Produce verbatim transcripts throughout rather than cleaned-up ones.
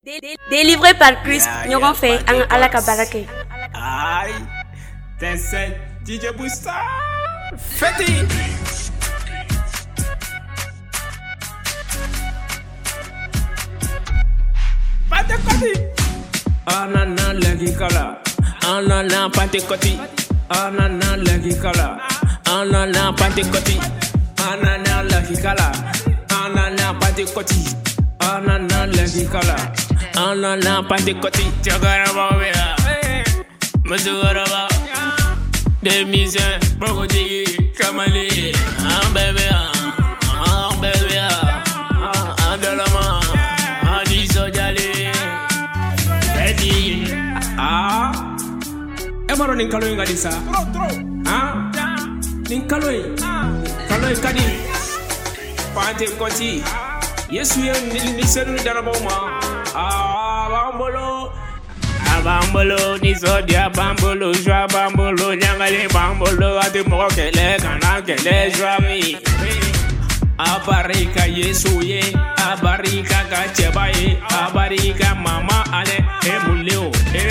Délivré par Christ, nous avons fait un alakabarake. Aïe, t'es c'est D J Booster. Faites-y. Patekoti. Anana legi kala. Anana patekoti. Anana legi kala. Anana patekoti. Anana legi kala. Anana patekoti. Anana legi kala. Anana patekoti. Chagaraba wea. Mazugaraba. Demise. Brogodi. Kamali. Ah baby. Ah baby. Ah andalama. Ah, emaro nin kaloy ngadi sa. Ah, nin kaloy. Kaloy kadi. Pante koti. Yesu ye ni senu daraboma. Ah, bambolo. Ah, bambolo ni sodia bambolo, joa bambolo, nyangale bambolo, ate mo kele kana kele joa mi. Abarika Yesu ye, abarika gacheba ye, abarika mama ale emuleo eh.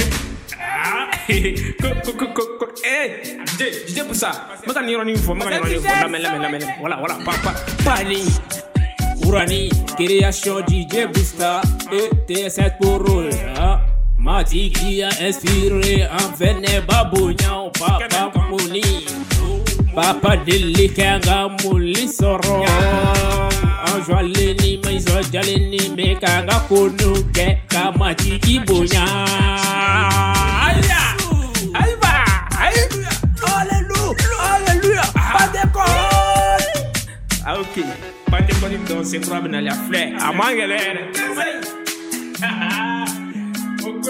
Eh, je je pour ça. Maka ni roni fo, maka ni roni fo, la mela mela mela. Voilà voilà papa pani. Urani création D J Booster et T sept pour rôle. Mati qui a inspiré en veine babounya papa mouni. Papa dili kanga muli soro Anjwale ni maizo jale ni me kanga kunuke Kama tiki bonya Aya Aiba Alléluia Alléluia Pentecôte. Ah ok Pentecôte donc c'est probable dans la fleur Amangelene Ok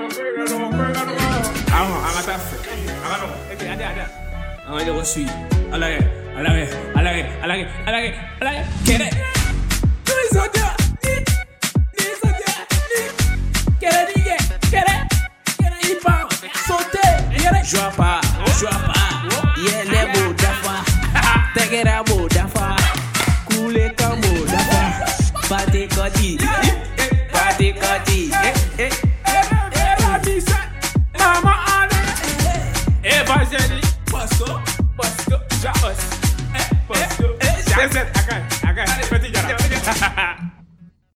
Ah on a pas fait Ok ada ada Ah, je reçu. Allez, allez, allez, allez, allez, allez, quelle tous les autres, les autres, quelle digue, quelle, il part, sauter, joie pas, joie pas, y'a les mots d'afa, t'es beau d'afa, couler comme mot d'afa, Patekoti, Patekoti, eh, eh.